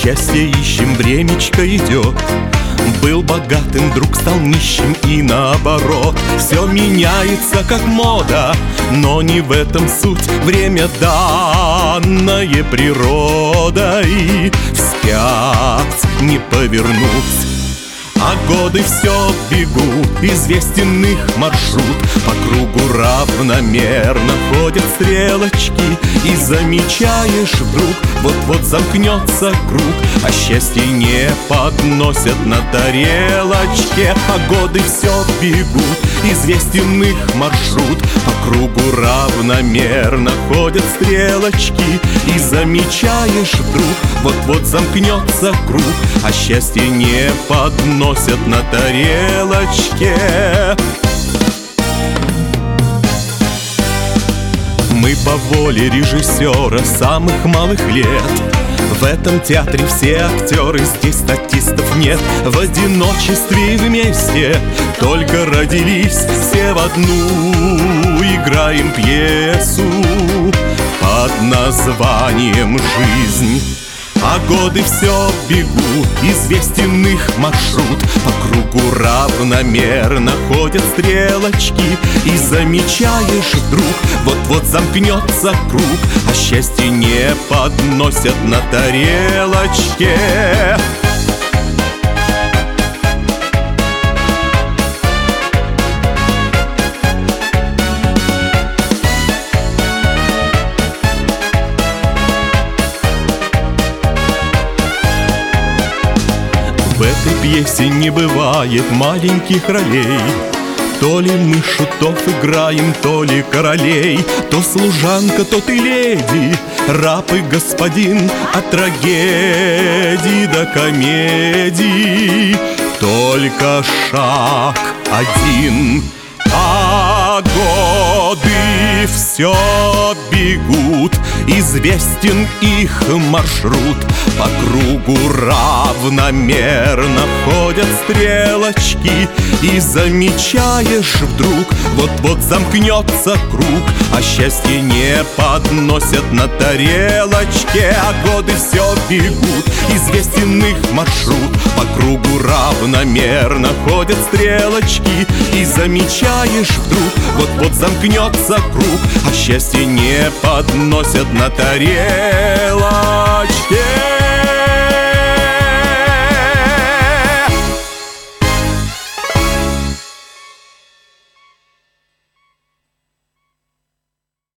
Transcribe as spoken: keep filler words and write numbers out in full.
счастье ищем, времечко идет. Был богатым, вдруг стал нищим и наоборот. Все меняется, как мода, но не в этом суть. Время, данное природой, вспять не повернуть. А годы все бегут, известен их маршрут. По кругу равномерно ходят стрелочки. И замечаешь вдруг, вот-вот замкнется круг, а счастье не подносят на тарелочке. А годы все бегут, известен их маршрут. По кругу равномерно ходят стрелочки. И замечаешь вдруг, вот-вот замкнется круг, а счастье не подносят на тарелочке. Мы по воле режиссера самых малых лет. В этом театре все актеры, здесь статистов нет. В одиночестве и вместе только родились, все в одну играем пьесу под названием «Жизнь». А годы все бегут, известен их маршрут. По кругу равномерно ходят стрелочки. И замечаешь вдруг, вот-вот замкнется круг, а счастье не подносят на тарелочке. В этой пьесе не бывает маленьких ролей. То ли мы шутов играем, то ли королей. То служанка, то ты леди, раб и господин. От трагедии до комедии только шаг один. А годы все бегут, известен их маршрут. По кругу равномерно ходят стрелочки. И замечаешь вдруг, вот-вот замкнется круг, а счастье не подносят на тарелочке. А годы все бегут, известен их маршрут. По кругу равномерно ходят стрелочки. И замечаешь вдруг, вот-вот замкнется круг, а счастье не подносят на тарелочке.